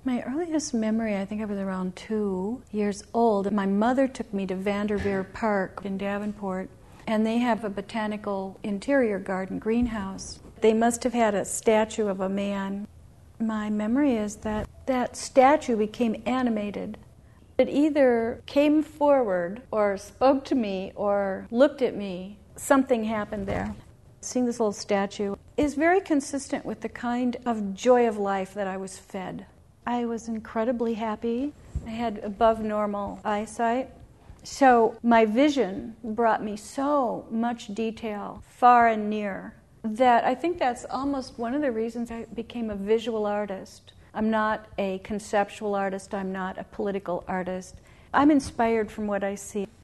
My earliest memory, I think I was around 2 years old. My mother took me to Vanderveer Park in Davenport, and they have a botanical interior garden greenhouse. They must have had a statue of a man. My memory is that that statue became animated. It either came forward or spoke to me or looked at me. Something happened there. Seeing this little statue is very consistent with the kind of joy of life that I was fed. I was incredibly happy. I had above normal eyesight. So my vision brought me so much detail, far and near, that I think that's almost one of the reasons I became a visual artist. I'm not a conceptual artist. I'm not a political artist. I'm inspired from what I see.